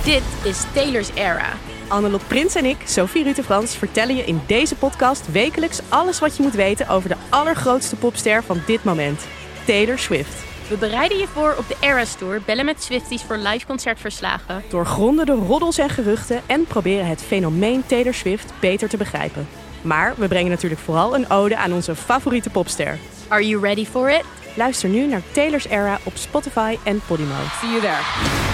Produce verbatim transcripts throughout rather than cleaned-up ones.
Dit is Taylor's Era. Annelot Prins en ik, Sophie Rutte-Frans, vertellen je in deze podcast wekelijks alles wat je moet weten over de allergrootste popster van dit moment, Taylor Swift. We bereiden je voor op de Eras Tour, bellen met Swifties voor live concertverslagen. Doorgronden de roddels en geruchten en proberen het fenomeen Taylor Swift beter te begrijpen. Maar we brengen natuurlijk vooral een ode aan onze favoriete popster. Are you ready for it? Luister nu naar Taylor's Era op Spotify en Podimo. See you there.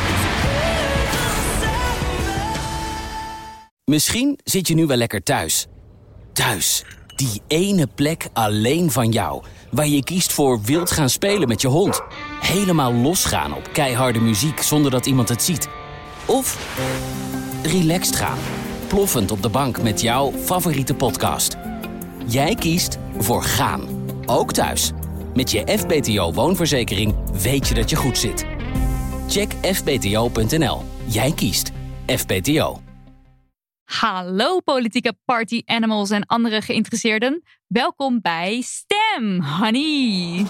Misschien zit je nu wel lekker thuis. Thuis, die ene plek alleen van jou, waar je kiest voor wild gaan spelen met je hond. Helemaal losgaan op keiharde muziek zonder dat iemand het ziet. Of relaxed gaan, ploffend op de bank met jouw favoriete podcast. Jij kiest voor gaan, ook thuis. Met je F B T O-woonverzekering weet je dat je goed zit. Check f b t o punt n l. Jij kiest F B T O. Hallo politieke party animals en andere geïnteresseerden. Welkom bij Stem, honey.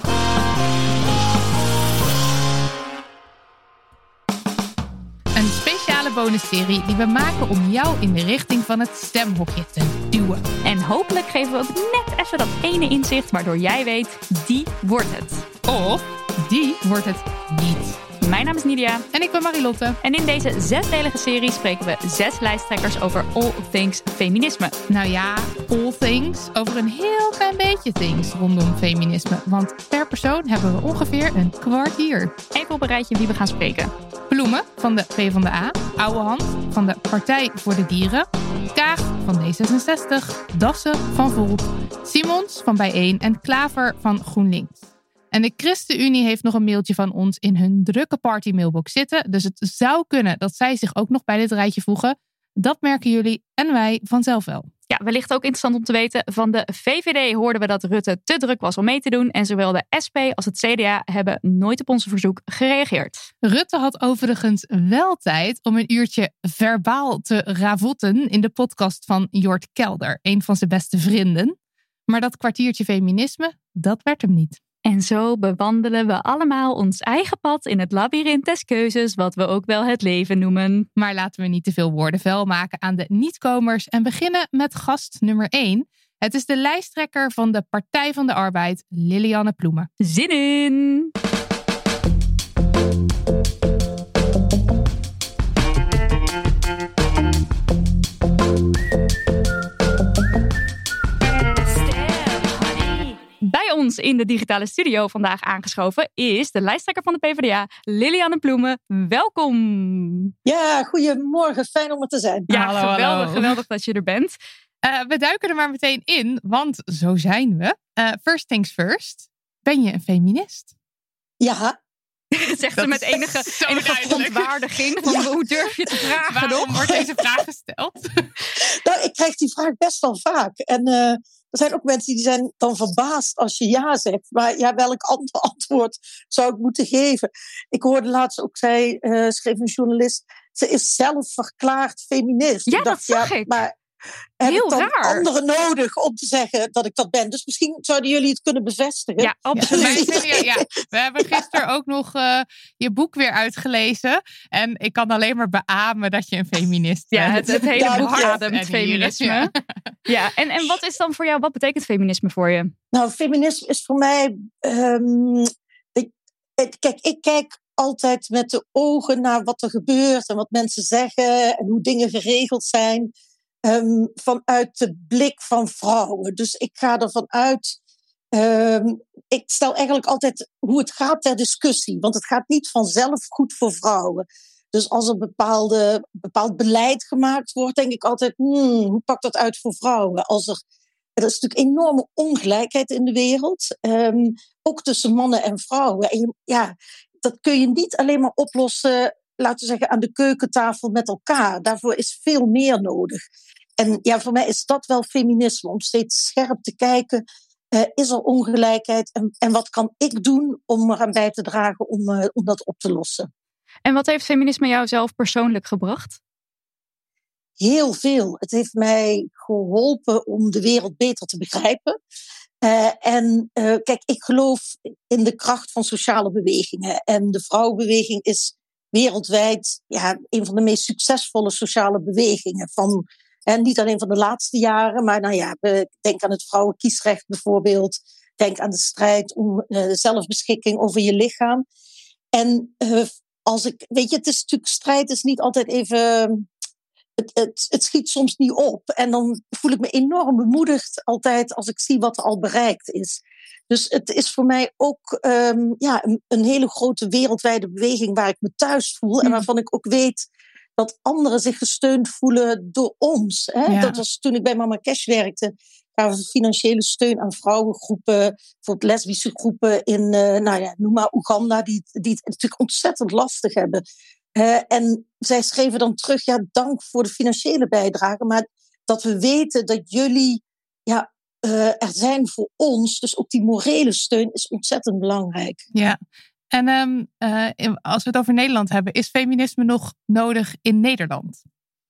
Een speciale bonusserie die we maken om jou in de richting van het stemhokje te duwen. En hopelijk geven we ook net even dat ene inzicht waardoor jij weet, die wordt het. Of die wordt het niet. Mijn naam is Nidia. En ik ben Marilotte. En in deze zesdelige serie spreken we zes lijsttrekkers over all things feminisme. Nou ja, all things over een heel klein beetje things rondom feminisme. Want per persoon hebben we ongeveer een kwartier. Even op een rijtje wie we gaan spreken. Bloemen van de PvdA, Ouwehand van de Partij voor de Dieren, Kaag van D zesenzestig, Dassen van Volt, Simons van Bijeen en Klaver van GroenLinks. En de ChristenUnie heeft nog een mailtje van ons in hun drukke party mailbox zitten. Dus het zou kunnen dat zij zich ook nog bij dit rijtje voegen. Dat merken jullie en wij vanzelf wel. Ja, wellicht ook interessant om te weten. Van de V V D hoorden we dat Rutte te druk was om mee te doen. En zowel de S P als het C D A hebben nooit op onze verzoek gereageerd. Rutte had overigens wel tijd om een uurtje verbaal te ravotten in de podcast van Jort Kelder, een van zijn beste vrienden. Maar dat kwartiertje feminisme, dat werd hem niet. En zo bewandelen we allemaal ons eigen pad in het labyrint des keuzes, wat we ook wel het leven noemen. Maar laten we niet te veel woorden vuil maken aan de niet-komers en beginnen met gast nummer één. Het is de lijsttrekker van de Partij van de Arbeid, Lilianne Ploemen. Zin in! Bij ons in de digitale studio vandaag aangeschoven is de lijsttrekker van de PvdA, Lilianne Ploemen. Welkom! Ja, goedemorgen. Fijn om er te zijn. Ja, hallo, geweldig, hallo. geweldig dat je er bent. Uh, we duiken er maar meteen in, want zo zijn we. Uh, first things first. Ben je een feminist? Ja. Zegt ze met enige, enige verontwaardiging. Van, ja. Hoe durf je te vragen? Waarom nog? wordt deze vraag gesteld? Nou, ik krijg die vraag best wel vaak. En uh, er zijn ook mensen die zijn dan verbaasd als je ja zegt. Maar ja, welk ander antwoord zou ik moeten geven? Ik hoorde laatst ook, zij uh, schreef een journalist, ze is zelf verklaard feminist. Ja, ik dacht, dat zag ja, ik. Maar heb heel ik dan raar. anderen nodig om te zeggen dat ik dat ben? Dus misschien zouden jullie het kunnen bevestigen. Ja, absoluut. Ja, maar, ja, we hebben gisteren ook nog uh, je boek weer uitgelezen. En ik kan alleen maar beamen dat je een feminist bent. Ja, het, het hele Ja, boek ja. ademt feminisme. Ja, ja en, en wat is dan voor jou, wat betekent feminisme voor je? Nou, feminisme is voor mij... Um, ik, kijk, ik kijk altijd met de ogen naar wat er gebeurt en wat mensen zeggen en hoe dingen geregeld zijn. Um, vanuit de blik van vrouwen. Dus ik ga ervan uit... Um, ik stel eigenlijk altijd hoe het gaat ter discussie. Want het gaat niet vanzelf goed voor vrouwen. Dus als er bepaalde, bepaald beleid gemaakt wordt, denk ik altijd, hmm, hoe pakt dat uit voor vrouwen? Als er, er is natuurlijk enorme ongelijkheid in de wereld. Um, ook tussen mannen en vrouwen. En je, ja, dat kun je niet alleen maar oplossen, laten we zeggen, aan de keukentafel met elkaar. Daarvoor is veel meer nodig. En ja, voor mij is dat wel feminisme, om steeds scherp te kijken. Uh, is er ongelijkheid? En, en wat kan ik doen om eraan bij te dragen om, uh, om dat op te lossen? En wat heeft feminisme jou zelf persoonlijk gebracht? Heel veel. Het heeft mij geholpen om de wereld beter te begrijpen. Uh, en uh, kijk, ik geloof in de kracht van sociale bewegingen. En de vrouwenbeweging is wereldwijd ja, een van de meest succesvolle sociale bewegingen. Van, en niet alleen van de laatste jaren, maar nou ja, denk aan het vrouwenkiesrecht bijvoorbeeld. Denk aan de strijd om uh, zelfbeschikking over je lichaam. En uh, als ik, weet je, het is natuurlijk, strijd is niet altijd even. Het, het, het schiet soms niet op. En dan voel ik me enorm bemoedigd altijd als ik zie wat er al bereikt is. Dus het is voor mij ook um, ja, een, een hele grote wereldwijde beweging waar ik me thuis voel. Mm. En waarvan ik ook weet dat anderen zich gesteund voelen door ons. Hè? Ja. Dat was toen ik bij Mama Cash werkte. Gaven we financiële steun aan vrouwengroepen, bijvoorbeeld lesbische groepen in, uh, nou ja, noem maar Oeganda, die, die het natuurlijk ontzettend lastig hebben. Uh, en zij schreven dan terug, ja, dank voor de financiële bijdrage, maar dat we weten dat jullie ja, uh, er zijn voor ons, dus ook die morele steun is ontzettend belangrijk. Ja, en um, uh, als we het over Nederland hebben, is feminisme nog nodig in Nederland?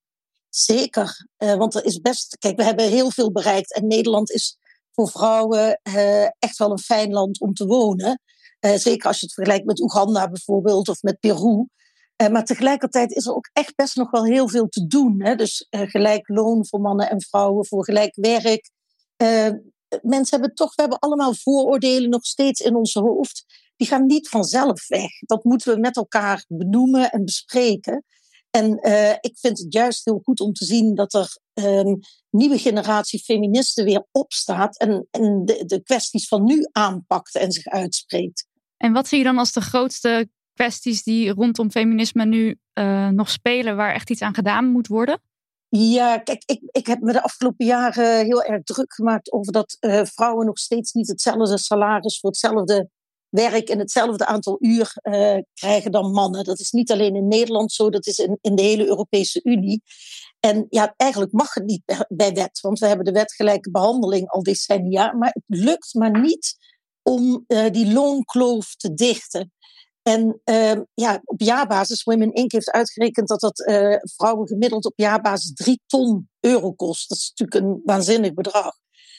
Zeker, uh, want er is best, kijk, we hebben heel veel bereikt en Nederland is voor vrouwen uh, echt wel een fijn land om te wonen. Uh, zeker als je het vergelijkt met Oeganda bijvoorbeeld of met Peru. Uh, maar tegelijkertijd is er ook echt best nog wel heel veel te doen. Hè? Dus uh, gelijk loon voor mannen en vrouwen, voor gelijk werk. Uh, mensen hebben toch, we hebben allemaal vooroordelen nog steeds in ons hoofd. Die gaan niet vanzelf weg. Dat moeten we met elkaar benoemen en bespreken. En uh, ik vind het juist heel goed om te zien dat er een nieuwe generatie feministen weer opstaat. En, en de, de kwesties van nu aanpakt en zich uitspreekt. En wat zie je dan als de grootste kwesties die rondom feminisme nu uh, nog spelen, waar echt iets aan gedaan moet worden? Ja, kijk, ik, ik heb me de afgelopen jaren heel erg druk gemaakt over dat uh, vrouwen nog steeds niet hetzelfde salaris voor hetzelfde werk en hetzelfde aantal uur uh, krijgen dan mannen. Dat is niet alleen in Nederland zo, dat is in, in de hele Europese Unie. En ja, eigenlijk mag het niet bij, bij wet, want we hebben de wet gelijke behandeling al decennia, maar het lukt maar niet om uh, die loonkloof te dichten. En uh, ja, op jaarbasis, Women Incorporated heeft uitgerekend dat dat uh, vrouwen gemiddeld op jaarbasis drie ton euro kost. Dat is natuurlijk een waanzinnig bedrag.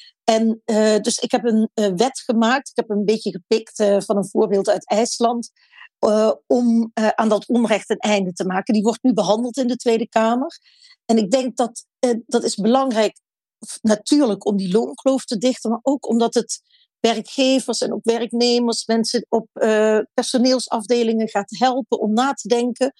En uh, dus ik heb een uh, wet gemaakt, ik heb een beetje gepikt uh, van een voorbeeld uit IJsland, uh, om uh, aan dat onrecht een einde te maken. Die wordt nu behandeld in de Tweede Kamer. En ik denk dat uh, dat is belangrijk, natuurlijk om die loonkloof te dichten, maar ook omdat het werkgevers en ook werknemers, mensen op uh, personeelsafdelingen gaat helpen om na te denken.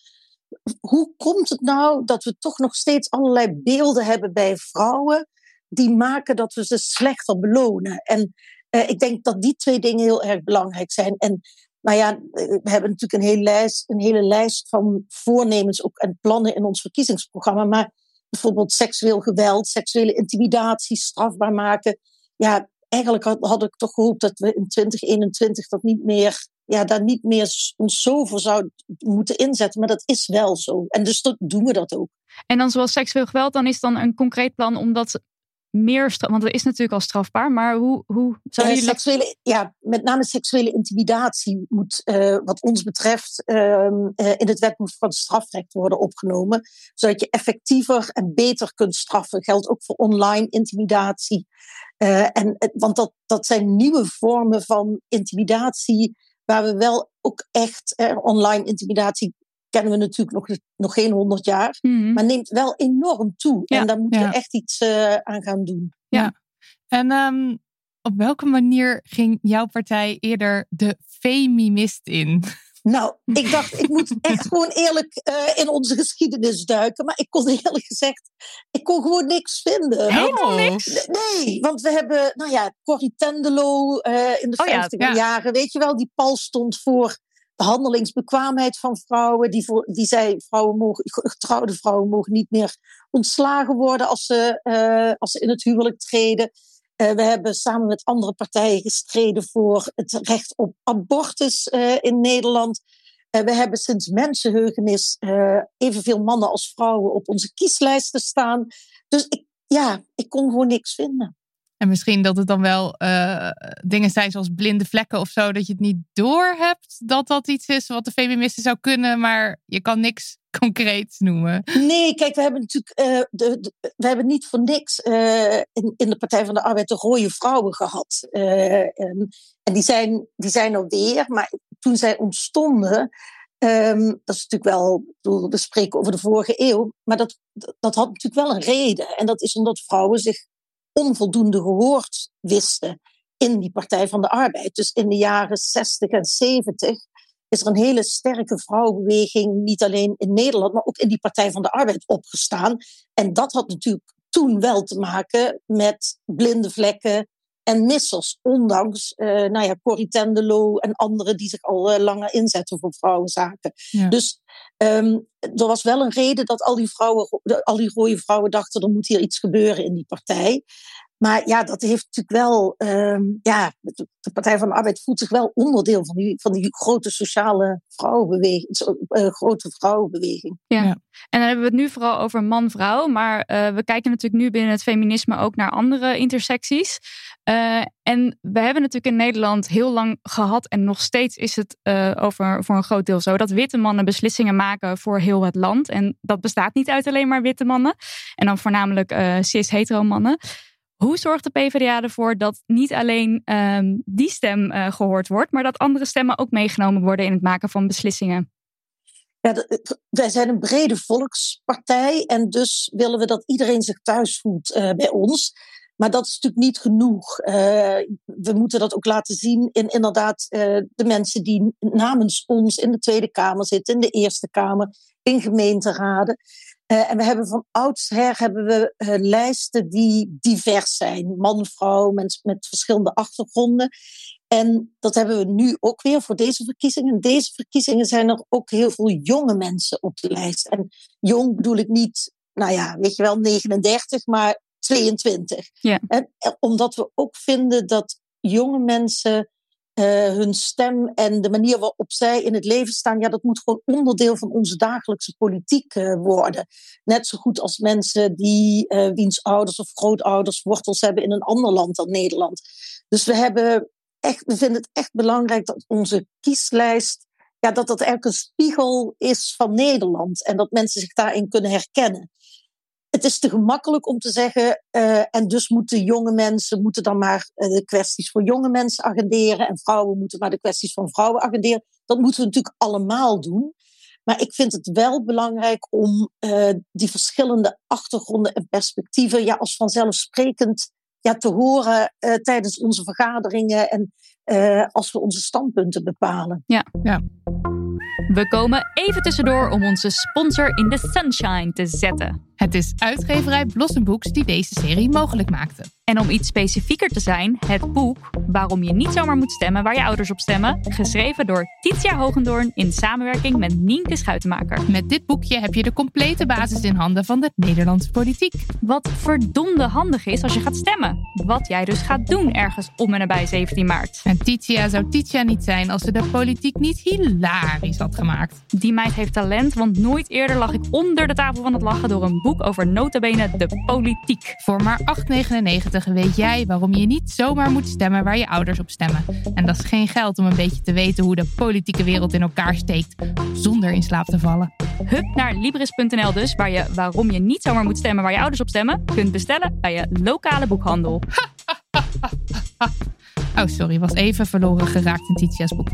Hoe komt het nou dat we toch nog steeds allerlei beelden hebben bij vrouwen die maken dat we ze slechter belonen? En uh, ik denk dat die twee dingen heel erg belangrijk zijn. En nou ja, we hebben natuurlijk een hele lijst, een hele lijst van voornemens ook en plannen in ons verkiezingsprogramma. Maar bijvoorbeeld seksueel geweld, seksuele intimidatie strafbaar maken. Ja, eigenlijk had, had ik toch gehoopt dat we in twintig eenentwintig dat niet meer, ja, daar niet meer ons zo voor zouden moeten inzetten. Maar dat is wel zo. En dus dat, doen we dat ook. En dan zoals seksueel geweld, dan is dan een concreet plan om dat meer, straf, want dat is natuurlijk al strafbaar, maar hoe, hoe zou je... Uh, seksuele, ja, met name seksuele intimidatie moet, uh, wat ons betreft, uh, uh, in het wetboek van strafrecht worden opgenomen, zodat je effectiever en beter kunt straffen. Geldt ook voor online intimidatie. Uh, en, want dat, dat zijn nieuwe vormen van intimidatie, waar we wel ook echt, uh, online intimidatie kennen we natuurlijk nog, nog geen honderd jaar, mm-hmm. maar neemt wel enorm toe. Ja, en daar moeten ja. we echt iets uh, aan gaan doen. Ja. En um, op welke manier ging jouw partij eerder de feminist in? Nou, ik dacht, ik moet echt gewoon eerlijk uh, in onze geschiedenis duiken. Maar ik kon eerlijk gezegd, ik kon gewoon niks vinden. Helemaal niks? Nee, want we hebben, nou ja, Corrie Tenderlo uh, in de vijftiger oh ja, ja. jaren. Weet je wel, die pal stond voor behandelingsbekwaamheid van vrouwen. Die, voor, die zei, vrouwen mogen, getrouwde vrouwen mogen niet meer ontslagen worden als ze, uh, als ze in het huwelijk treden. Uh, we hebben samen met andere partijen gestreden voor het recht op abortus uh, in Nederland. Uh, we hebben sinds mensenheugenis uh, evenveel mannen als vrouwen op onze kieslijsten staan. Dus ik, ja, ik kon gewoon niks vinden. En misschien dat het dan wel uh, dingen zijn zoals blinde vlekken of zo, dat je het niet doorhebt dat dat iets is wat de feministen zou kunnen, maar je kan niks concreets noemen. Nee, kijk, we hebben natuurlijk uh, de, de, we hebben niet voor niks uh, in, in de Partij van de Arbeid de rode vrouwen gehad. Uh, en en die, zijn, die zijn er weer, maar toen zij ontstonden, Um, dat is natuurlijk wel, we spreken over de vorige eeuw, maar dat, dat had natuurlijk wel een reden. En dat is omdat vrouwen zich onvoldoende gehoord wisten in die Partij van de Arbeid. Dus in de jaren zestig en zeventig is er een hele sterke vrouwenbeweging, niet alleen in Nederland, maar ook in die Partij van de Arbeid opgestaan. En dat had natuurlijk toen wel te maken met blinde vlekken en missers, ondanks uh, nou ja, Corrie ten de Loo en anderen die zich al uh, langer inzetten voor vrouwenzaken. Ja. Dus um, er was wel een reden dat al die vrouwen, al die rode vrouwen dachten, er moet hier iets gebeuren in die partij. Maar ja, dat heeft natuurlijk wel, um, ja, de Partij van de Arbeid voelt zich wel onderdeel van die, van die grote sociale vrouwenbeweging, uh, grote vrouwenbeweging. Ja. ja, en dan hebben we het nu vooral over man-vrouw, maar uh, we kijken natuurlijk nu binnen het feminisme ook naar andere intersecties. Uh, en we hebben natuurlijk in Nederland heel lang gehad en nog steeds is het uh, over, voor een groot deel zo dat witte mannen beslissingen maken voor heel het land. En dat bestaat niet uit alleen maar witte mannen en dan voornamelijk uh, cis-hetero mannen. Hoe zorgt de PvdA ervoor dat niet alleen um, die stem uh, gehoord wordt, maar dat andere stemmen ook meegenomen worden in het maken van beslissingen? Ja, de, wij zijn een brede volkspartij en dus willen we dat iedereen zich thuis voelt uh, bij ons. Maar dat is natuurlijk niet genoeg. Uh, we moeten dat ook laten zien in inderdaad uh, de mensen die namens ons in de Tweede Kamer zitten, in de Eerste Kamer, in gemeenteraden. Uh, en we hebben van oudsher hebben we uh, lijsten die divers zijn. Man, vrouw, mensen met verschillende achtergronden. En dat hebben we nu ook weer voor deze verkiezingen. Deze verkiezingen zijn er ook heel veel jonge mensen op de lijst. En jong bedoel ik niet, nou ja, weet je wel, negenendertig, maar tweeëntwintig. Ja. En, omdat we ook vinden dat jonge mensen uh, hun stem en de manier waarop zij in het leven staan, ja, dat moet gewoon onderdeel van onze dagelijkse politiek uh, worden. Net zo goed als mensen die uh, wiens ouders of grootouders wortels hebben in een ander land dan Nederland. Dus we hebben echt, we vinden het echt belangrijk dat onze kieslijst, ja, dat dat eigenlijk een spiegel is van Nederland en dat mensen zich daarin kunnen herkennen. Het is te gemakkelijk om te zeggen, uh, en dus moeten jonge mensen moeten dan maar uh, de kwesties voor jonge mensen agenderen en vrouwen moeten maar de kwesties van vrouwen agenderen. Dat moeten we natuurlijk allemaal doen. Maar ik vind het wel belangrijk om uh, die verschillende achtergronden en perspectieven ja, als vanzelfsprekend ja, te horen uh, tijdens onze vergaderingen en uh, als we onze standpunten bepalen. Ja, ja. We komen even tussendoor om onze sponsor in the sunshine te zetten. Het is uitgeverij Blossom Books die deze serie mogelijk maakte. En om iets specifieker te zijn, het boek Waarom je niet zomaar moet stemmen waar je ouders op stemmen, geschreven door Titia Hogendoorn in samenwerking met Nienke Schuitenmaker. Met dit boekje heb je de complete basis in handen van de Nederlandse politiek. Wat verdomde handig is als je gaat stemmen. Wat jij dus gaat doen ergens om en nabij zeventien maart. En Titia zou Titia niet zijn als ze de politiek niet hilarisch had gemaakt. Die meid heeft talent, want nooit eerder lag ik onder de tafel van het lachen door een boek over nota bene de politiek. Voor maar acht negenennegentig weet jij waarom je niet zomaar moet stemmen waar je ouders op stemmen. En dat is geen geld om een beetje te weten hoe de politieke wereld in elkaar steekt, zonder in slaap te vallen. Hup naar Libris punt n l dus, waar je waarom je niet zomaar moet stemmen waar je ouders op stemmen, kunt bestellen bij je lokale boekhandel. Oh, sorry, was even verloren geraakt in Titia's boek.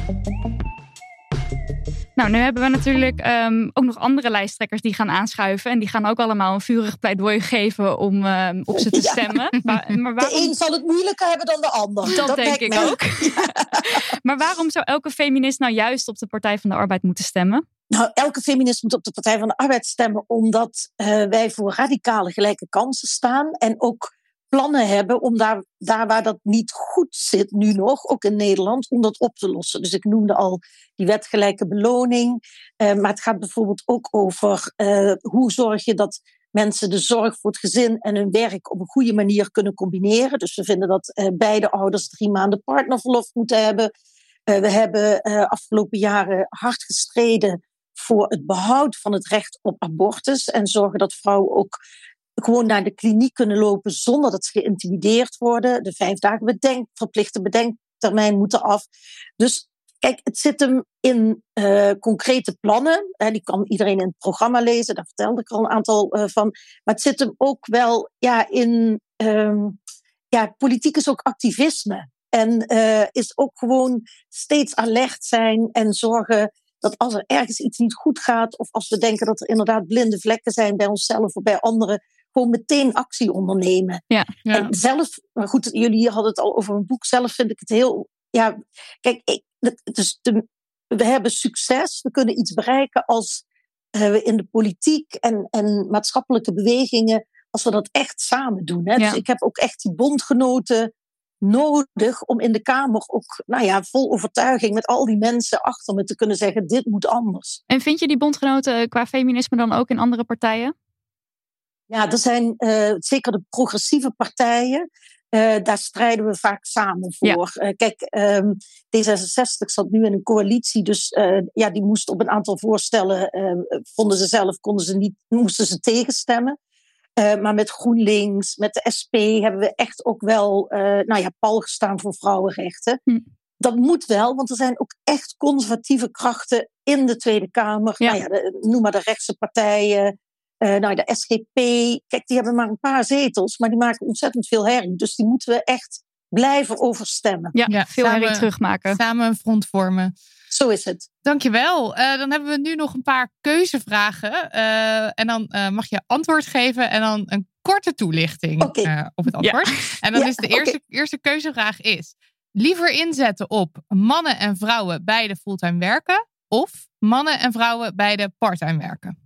Nou, nu hebben we natuurlijk um, ook nog andere lijsttrekkers die gaan aanschuiven. En die gaan ook allemaal een vurig pleidooi geven om uh, op ze te ja. stemmen. Maar, maar waarom... De een zal het moeilijker hebben dan de ander. Dat, dat denk ik mij. ook. Maar waarom zou elke feminist nou juist op de Partij van de Arbeid moeten stemmen? Nou, elke feminist moet op de Partij van de Arbeid stemmen omdat uh, wij voor radicale gelijke kansen staan. En ook plannen hebben om daar, daar waar dat niet goed zit, nu nog, ook in Nederland, om dat op te lossen. Dus ik noemde al die wet gelijke beloning. Uh, maar het gaat bijvoorbeeld ook over uh, hoe zorg je dat mensen de zorg voor het gezin en hun werk op een goede manier kunnen combineren. Dus we vinden dat uh, beide ouders drie maanden partnerverlof moeten hebben. Uh, we hebben uh, afgelopen jaren hard gestreden voor het behoud van het recht op abortus en zorgen dat vrouwen ook gewoon naar de kliniek kunnen lopen zonder dat ze geïntimideerd worden. De vijf dagen bedenk, verplichte bedenktermijn moeten af. Dus kijk, het zit hem in uh, concrete plannen. Hè, die kan iedereen in het programma lezen, daar vertelde ik al een aantal uh, van. Maar het zit hem ook wel ja, in... Um, ja, politiek is ook activisme. En uh, is ook gewoon steeds alert zijn en zorgen dat als er ergens iets niet goed gaat, of als we denken dat er inderdaad blinde vlekken zijn bij onszelf of bij anderen, gewoon meteen actie ondernemen. Ja, ja. En zelf, maar goed, jullie hadden het al over een boek, zelf vind ik het heel, ja, kijk, ik, het is de, we hebben succes, we kunnen iets bereiken als uh, we in de politiek en, en maatschappelijke bewegingen, als we dat echt samen doen. Hè? Ja. Dus ik heb ook echt die bondgenoten nodig om in de Kamer ook, nou ja, vol overtuiging met al die mensen achter me te kunnen zeggen, dit moet anders. En vind je die bondgenoten qua feminisme dan ook in andere partijen? Ja, er zijn uh, zeker de progressieve partijen. Uh, daar strijden we vaak samen voor. Ja. Uh, kijk, um, D zesenzestig zat nu in een coalitie, dus uh, ja, die moest op een aantal voorstellen, uh, vonden ze zelf, konden ze niet, moesten ze tegenstemmen. Uh, maar met GroenLinks, met de S P hebben we echt ook wel, uh, nou ja, pal gestaan voor vrouwenrechten. Hm. Dat moet wel, want er zijn ook echt conservatieve krachten in de Tweede Kamer. Ja. Nou ja, de, noem maar de rechtse partijen. Uh, nou, de S G P, kijk, die hebben maar een paar zetels, maar die maken ontzettend veel herrie. Dus die moeten we echt blijven overstemmen. Ja, ja veel samen, herrie terugmaken. Samen een front vormen. Zo is het. Dankjewel. Uh, dan hebben we nu nog een paar keuzevragen. Uh, en dan uh, mag je antwoord geven en dan een korte toelichting okay. uh, op het antwoord. Ja. En dan ja, is de eerste, okay. eerste keuzevraag is, liever inzetten op mannen en vrouwen beide fulltime werken of mannen en vrouwen beide parttime werken?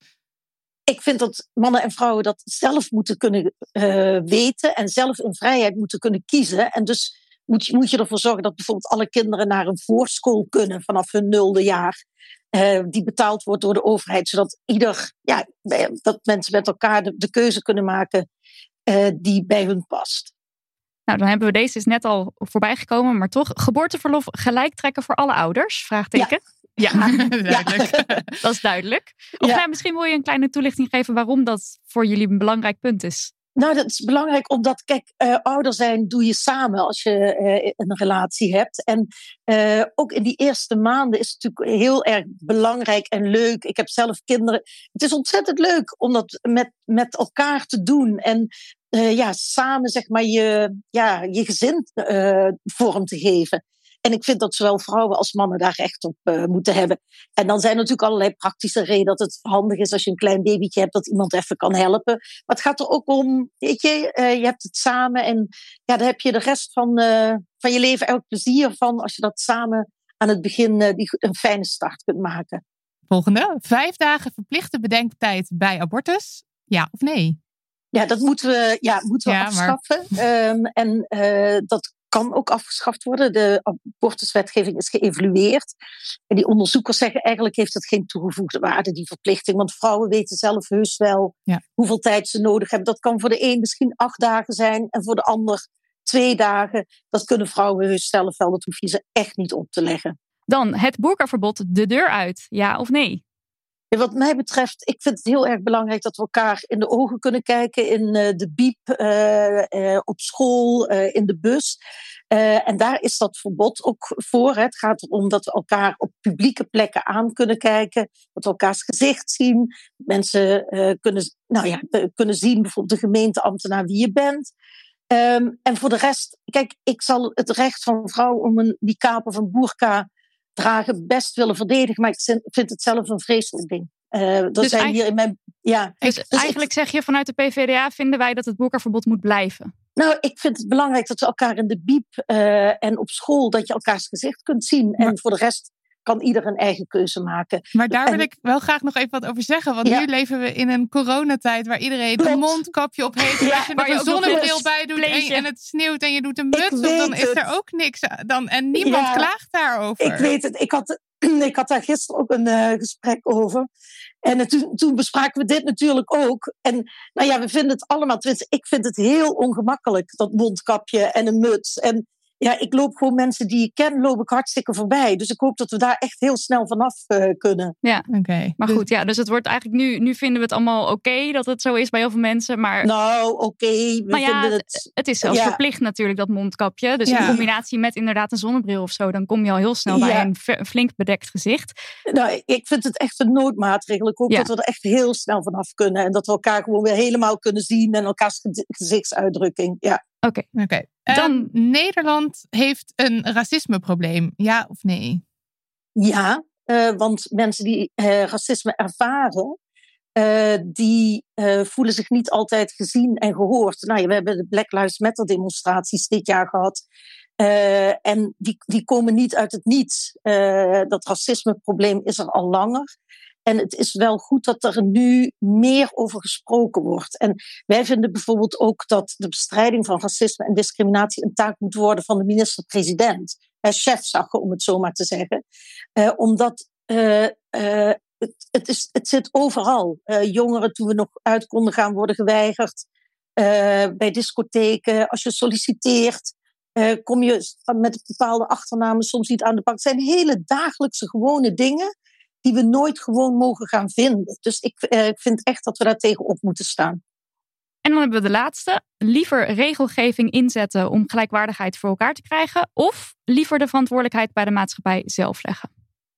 Ik vind dat mannen en vrouwen dat zelf moeten kunnen uh, weten en zelf in vrijheid moeten kunnen kiezen. En dus moet je, moet je ervoor zorgen dat bijvoorbeeld alle kinderen naar een voorschool kunnen vanaf hun nulde jaar. Uh, die betaald wordt door de overheid, zodat ieder, ja, dat mensen met elkaar de, de keuze kunnen maken uh, die bij hun past. Nou, dan hebben we deze is net al voorbij gekomen, maar toch geboorteverlof gelijk trekken voor alle ouders? Vraagteken. Ja. Ja, duidelijk. Dat is duidelijk. Of ja. nou, misschien wil je een kleine toelichting geven waarom dat voor jullie een belangrijk punt is. Nou, dat is belangrijk omdat, kijk, uh, ouder zijn doe je samen als je uh, een relatie hebt. En uh, ook in die eerste maanden is het natuurlijk heel erg belangrijk en leuk. Ik heb zelf kinderen. Het is ontzettend leuk om dat met, met elkaar te doen. En uh, ja, samen zeg maar je, ja, je gezin uh, vorm te geven. En ik vind dat zowel vrouwen als mannen daar recht op uh, moeten hebben. En dan zijn er natuurlijk allerlei praktische redenen dat het handig is als je een klein babytje hebt, dat iemand even kan helpen. Maar het gaat er ook om, weet je, uh, je hebt het samen en ja, daar heb je de rest van, uh, van je leven elk plezier van als je dat samen aan het begin uh, die, een fijne start kunt maken. Volgende, vijf dagen verplichte bedenktijd bij abortus, ja of nee? Ja, dat moeten we, ja, moeten we ja, afschaffen. Maar... Um, en uh, dat kan ook afgeschaft worden. De abortuswetgeving is geëvalueerd. En die onderzoekers zeggen eigenlijk heeft het geen toegevoegde waarde, die verplichting. Want vrouwen weten zelf heus wel ja. hoeveel tijd ze nodig hebben. Dat kan voor de een misschien acht dagen zijn en voor de ander twee dagen. Dat kunnen vrouwen heus zelf wel. Dat hoef je ze echt niet op te leggen. Dan het burkaverbod de deur uit. Ja of nee? Ja, wat mij betreft, ik vind het heel erg belangrijk dat we elkaar in de ogen kunnen kijken. In uh, de biep, uh, uh, op school, uh, in de bus. Uh, en daar is dat verbod ook voor. Hè. Het gaat erom dat we elkaar op publieke plekken aan kunnen kijken. Dat we elkaars gezicht zien. Mensen uh, kunnen, nou ja, uh, kunnen zien, bijvoorbeeld de gemeenteambtenaar, wie je bent. Um, en voor de rest, kijk, ik zal het recht van vrouwen om een niqab of een burka dragen best willen verdedigen, maar ik vind het zelf een vreselijk ding. Uh, dat dus zijn hier in mijn, ja. dus, dus eigenlijk ik, zeg je vanuit de P V D A vinden wij dat het burkaverbod moet blijven? Nou, ik vind het belangrijk dat we elkaar in de biep uh, en op school, dat je elkaars gezicht kunt zien. Maar, en voor de rest kan ieder een eigen keuze maken. Maar daar en, wil ik wel graag nog even wat over zeggen. Want ja. nu leven we in een coronatijd waar iedereen Klopt. een mondkapje op heeft. Ja, als je er een zonnebril bij doet en, en het sneeuwt en je doet een muts op, dan is er ook niks dan. En niemand ja, klaagt daarover. Ik weet het. Ik had, ik had daar gisteren ook een uh, gesprek over. En uh, toen, toen bespraken we dit natuurlijk ook. En nou ja, we vinden het allemaal, tenminste, ik vind het heel ongemakkelijk, dat mondkapje en een muts. En ja, ik loop gewoon mensen die ik ken, loop ik hartstikke voorbij. Dus ik hoop dat we daar echt heel snel vanaf uh, kunnen. Ja, oké. Okay. Maar goed, ja, dus het wordt eigenlijk nu, nu vinden we het allemaal oké okay, dat het zo is bij heel veel mensen. Maar nou, oké. Okay, maar ja, het... Het, het is zelfs ja. verplicht natuurlijk, dat mondkapje. Dus ja. in combinatie met inderdaad een zonnebril of zo, dan kom je al heel snel bij ja. een v- flink bedekt gezicht. Nou, ik vind het echt een noodmaatregel. Ik hoop ja. dat we er echt heel snel vanaf kunnen. En dat we elkaar gewoon weer helemaal kunnen zien en elkaars gezichtsuitdrukking. Ja. Oké. Okay. Okay. Dan um, Nederland heeft een racismeprobleem, ja of nee? Ja, Uh, want mensen die uh, racisme ervaren, uh, die uh, voelen zich niet altijd gezien en gehoord. Nou, ja, we hebben de Black Lives Matter demonstraties dit jaar gehad. Uh, en die, die komen niet uit het niets. Uh, dat racismeprobleem is er al langer. En het is wel goed dat er nu meer over gesproken wordt. En wij vinden bijvoorbeeld ook dat de bestrijding van racisme en discriminatie een taak moet worden van de minister-president. Uh, chefzagge, om het zo maar te zeggen. Uh, omdat uh, uh, het, het, is, het zit overal. Uh, jongeren, toen we nog uit konden gaan, worden geweigerd. Uh, bij discotheken, als je solliciteert, uh, kom je met bepaalde achternamen soms niet aan de bak. Het zijn hele dagelijkse gewone dingen die we nooit gewoon mogen gaan vinden. Dus ik uh, vind echt dat we daar tegenop moeten staan. En dan hebben we de laatste. Liever regelgeving inzetten om gelijkwaardigheid voor elkaar te krijgen, of liever de verantwoordelijkheid bij de maatschappij zelf leggen?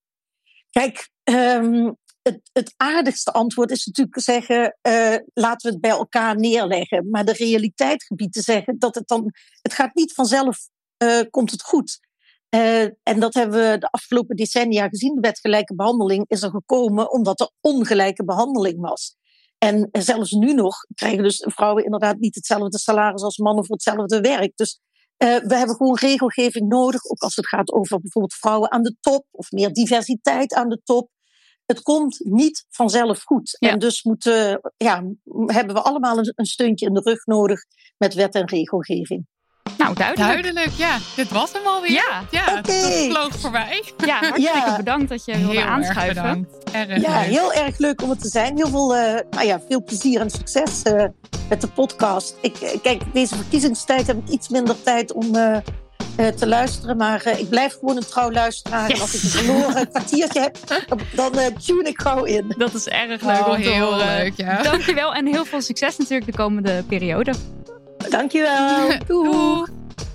Kijk, um, het, het aardigste antwoord is natuurlijk te zeggen, uh, laten we het bij elkaar neerleggen. Maar de realiteit gebiedt te zeggen dat het dan, het gaat niet vanzelf, uh, komt het goed. Uh, en dat hebben we de afgelopen decennia gezien. De wet gelijke behandeling is er gekomen omdat er ongelijke behandeling was. En zelfs nu nog krijgen dus vrouwen inderdaad niet hetzelfde salaris als mannen voor hetzelfde werk. Dus uh, we hebben gewoon regelgeving nodig, ook als het gaat over bijvoorbeeld vrouwen aan de top of meer diversiteit aan de top. Het komt niet vanzelf goed. Ja. En dus moeten, ja, hebben we allemaal een, een steuntje in de rug nodig met wet en regelgeving. Nou, duidelijk. Duidelijk, ja. Dit was hem alweer. Ja, ja okay. Dat vloog voorbij. Ja, hartstikke ja. bedankt dat je wilde heel aanschuiven. Erg bedankt. Erg ja, leuk. heel erg leuk om het te zijn. Heel veel, uh, nou ja, veel plezier en succes uh, met de podcast. Ik, kijk, deze verkiezingstijd heb ik iets minder tijd om uh, uh, te luisteren. Maar uh, ik blijf gewoon een trouw luisteraar. Yes. En als ik een verloren kwartiertje heb, dan uh, tune ik gauw in. Dat is erg leuk oh, om te heel horen. leuk, ja. Dankjewel en heel veel succes natuurlijk de komende periode. Dankjewel. Doei. Doeg.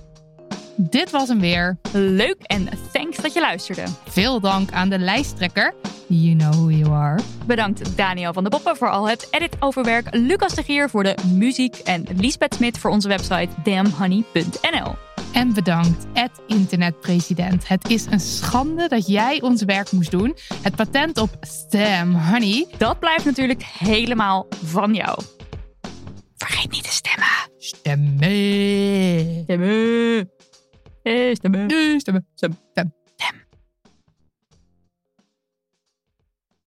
Dit was hem weer. Leuk en thanks dat je luisterde. Veel dank aan de lijsttrekker. You know who you are. Bedankt Daniel van der Poppen voor al het editoverwerk, Lucas de Gier voor de muziek en Liesbeth Smit voor onze website damn honey punt n l. En bedankt, Ed Internetpresident. Het is een schande dat jij ons werk moest doen. Het patent op Stem Honey, dat blijft natuurlijk helemaal van jou. Vergeet niet te stemmen. Stemmen. Stemmen. Stemmen. Stemmen. Stemmen. Stemmen.